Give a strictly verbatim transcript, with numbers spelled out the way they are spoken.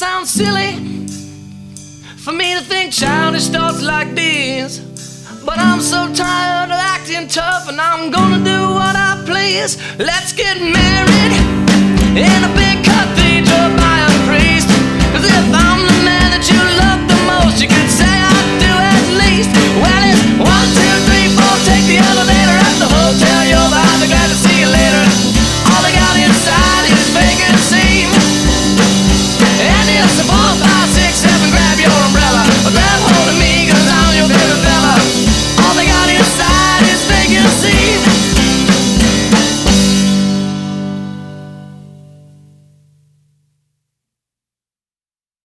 sound silly for me to think childish thoughts like these, but I'm so tired of acting tough, and I'm gonna do what I please. Let's get married in a big cathedral.